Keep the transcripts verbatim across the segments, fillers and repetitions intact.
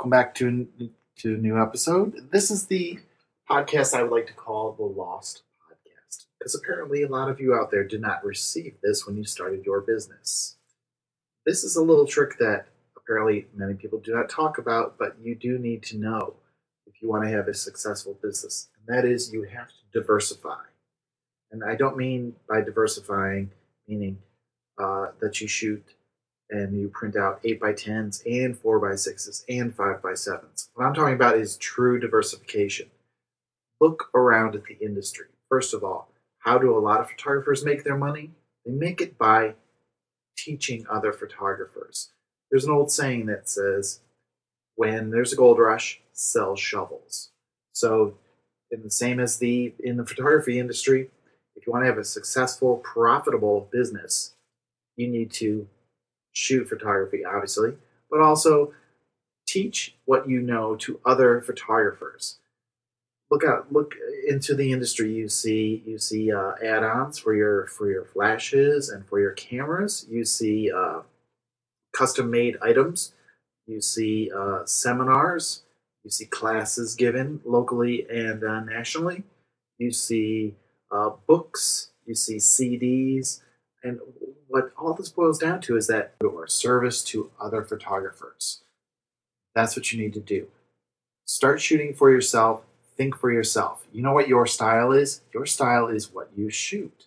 welcome back to to a new episode. This is the podcast I would like to call the Lost Podcast, because apparently a lot of you out there did not receive this when you started your business. This is a little trick that apparently many people do not talk about, but you do need to know if you want to have a successful business, and that is you have to diversify. And I don't mean by diversifying, meaning uh, that you shoot and you print out eight by tens and four by sixes and five by sevens. What I'm talking about is true diversification. Look around at the industry. First of all, how do a lot of photographers make their money? They make it by teaching other photographers. There's an old saying that says, when there's a gold rush, sell shovels. So, in the same as the in the photography industry, if you want to have a successful, profitable business, you need to shoot photography, obviously, but also teach what you know to other photographers. Look out, look into the industry. You see, you see uh, add-ons for your for your flashes and for your cameras. You see uh, custom-made items. You see uh, seminars. You see classes given locally and uh, nationally. You see uh, books. You see C Ds. And what all this boils down to is that your service to other photographers. That's what you need to do. Start shooting for yourself. Think for yourself. You know what your style is? Your style is what you shoot.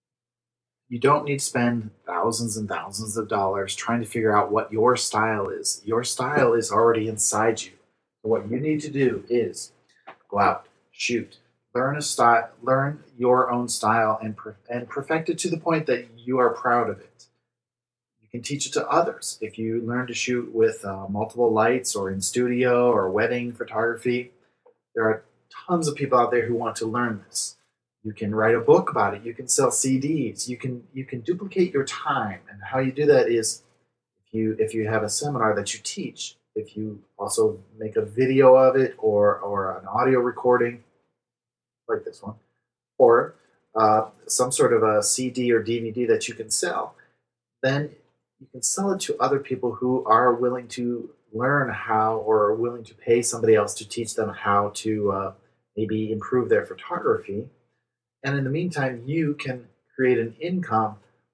You don't need to spend thousands and thousands of dollars trying to figure out what your style is. Your style is already inside you. So what you need to do is go out, shoot, learn a style, learn your own style, and per- and perfect it to the point that you are proud of it. You can teach it to others. If you learn to shoot with uh, multiple lights, or in studio, or wedding photography, there are tons of people out there who want to learn this. You can write a book about it. You can sell C Ds. You can you can duplicate your time, and how you do that is if you if you have a seminar that you teach. If you also make a video of it, or or an audio recording like this one, or uh, some sort of a C D or D V D that you can sell, then you can sell it to other people who are willing to learn how, or are willing to pay somebody else to teach them how to uh, maybe improve their photography. And in the meantime, you can create an income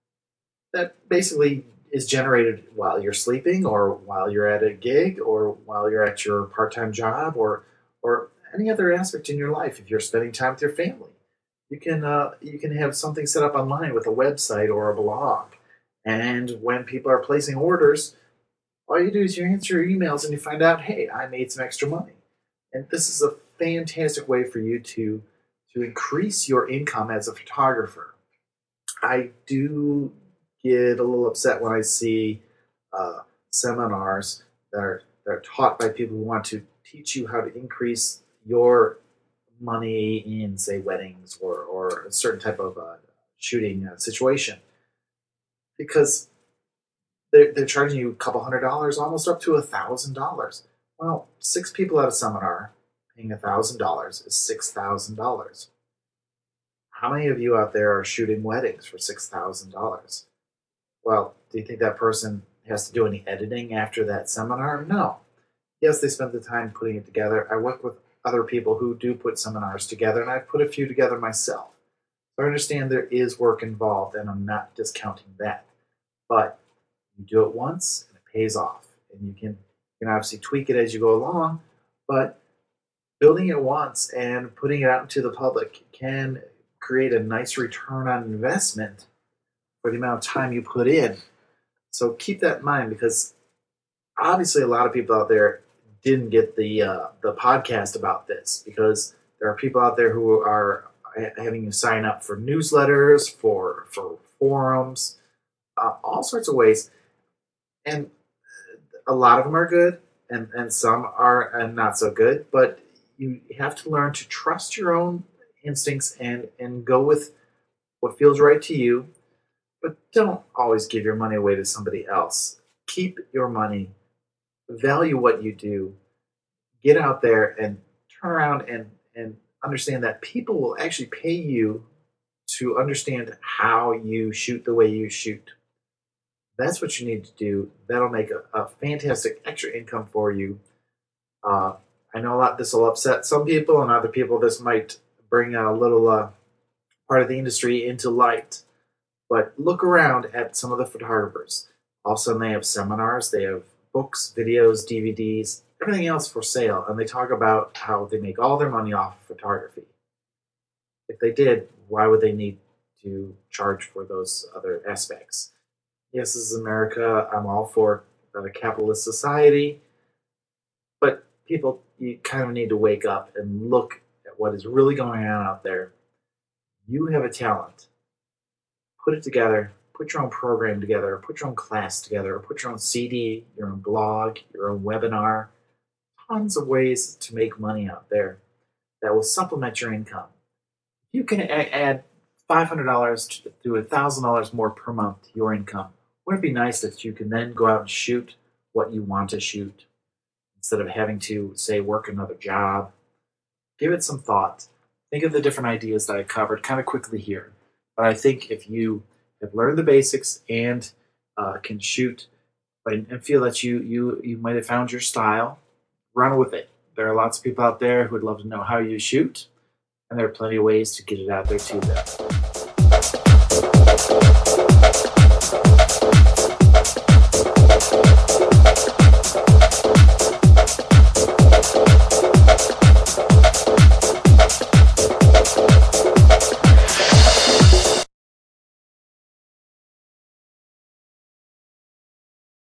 that basically is generated while you're sleeping, or while you're at a gig, or while you're at your part-time job, or or any other aspect in your life. If you're spending time with your family, you can uh, you can have something set up online with a website or a blog. And when people are placing orders, all you do is you answer your emails and you find out, hey, I made some extra money. And this is a fantastic way for you to to increase your income as a photographer. I do get a little upset when I see uh, seminars that are, that are taught by people who want to teach you how to increase your money in, say, weddings, or, or a certain type of uh, shooting uh, situation. Because they're, they're charging you a couple hundred dollars, almost up to a thousand dollars. Well, six people at a seminar paying a thousand dollars is six thousand dollars. How many of you out there are shooting weddings for six thousand dollars? Well, do you think that person has to do any editing after that seminar? No. Yes, they spent the time putting it together. I work with other people who do put seminars together, and I've put a few together myself. So I understand there is work involved, and I'm not discounting that. But you do it once, and it pays off. And you can, you can obviously tweak it as you go along, but building it once and putting it out into the public can create a nice return on investment for the amount of time you put in. So keep that in mind, because obviously a lot of people out there didn't get the uh, the podcast about this, because there are people out there who are having you sign up for newsletters, for for forums, uh, all sorts of ways, and a lot of them are good, and, and some are uh, not so good. But you have to learn to trust your own instincts and and go with what feels right to you. But don't always give your money away to somebody else. Keep your money. Value what you do. Get out there and turn around and, and understand that people will actually pay you to understand how you shoot the way you shoot. That's what you need to do. That'll make a, a fantastic extra income for you. Uh, I know a lot. This will upset some people, and other people this might bring a little uh, part of the industry into light. But look around at some of the photographers. All of a sudden, they have seminars, they have books, videos, D V Ds, everything else for sale, and they talk about how they make all their money off of photography. If they did, why would they need to charge for those other aspects? Yes, this is America. I'm all for a capitalist society, but people, you kind of need to wake up and look at what is really going on out there. You have a talent. Put it together. Put your own program together. Put your own class together. Or put your own C D, your own blog, your own webinar. Tons of ways to make money out there that will supplement your income. You can a- add five hundred dollars to one thousand dollars more per month to your income. Wouldn't it be nice if you can then go out and shoot what you want to shoot instead of having to, say, work another job? Give it some thought. Think of the different ideas that I covered kind of quickly here. But I think if you have learned the basics and uh, can shoot and, and feel that you, you, you might have found your style, run with it. There are lots of people out there who would love to know how you shoot, and there are plenty of ways to get it out there to them.